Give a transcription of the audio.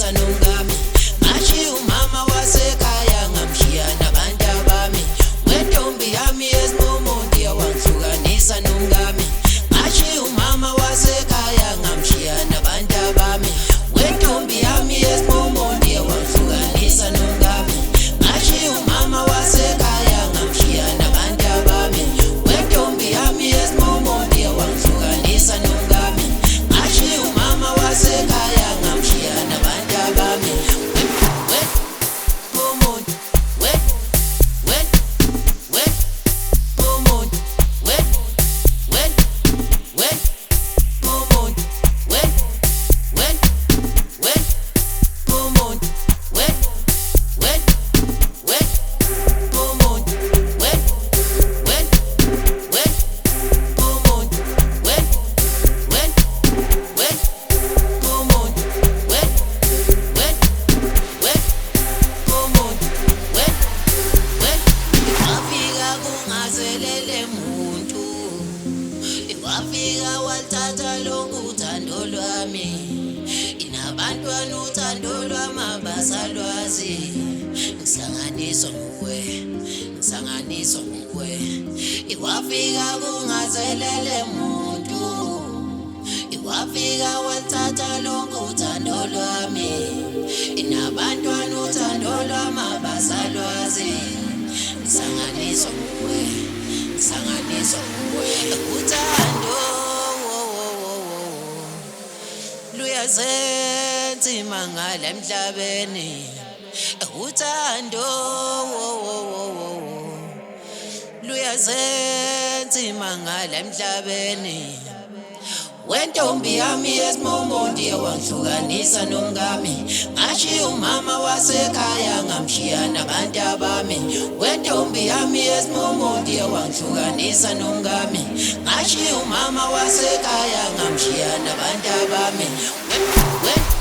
wangihlukanisa nomngami. Ngashiya umama wasekhaya ngamshiya nabantabami. Wentombi yami yesimomondi wangihlukanisa nomngami. Ngashiya umama wasekhaya ngamshiya nabantabami. Wentombi yami yesimomondi wangihlukanisa nomngami. Ngashiya umama wasekhaya ngamshiya nabantabami. Wentombi yami yesimomondi wangihlukanisa nomngami. Ngashiya umama wasekhaya ngamshiya nabantabami. Wafika wathatha lonke uthando lwami. Inabantwana uthando lwamabasalwazi. Ngisanganiswa nguwe. Iwafika kungazelele muntu. Iwafika wathatha lonke uthando lwami. Inabantwana uthando lwamabasalwazi. Ngisanganiswa nguwe. Uthando luyazenza imangala emhlabeni. Uthando luyazenza imangala emhlabeni. Wentombi yami yesimomondi wangihlukanisa nomngami. Ngashiya umama wasekhaya ngamshiya nabantabami. Wentombi yami yesimomondi wangihlukanisa nomngami. Ngashiya umama wasekhaya ngamshiya nabantabami.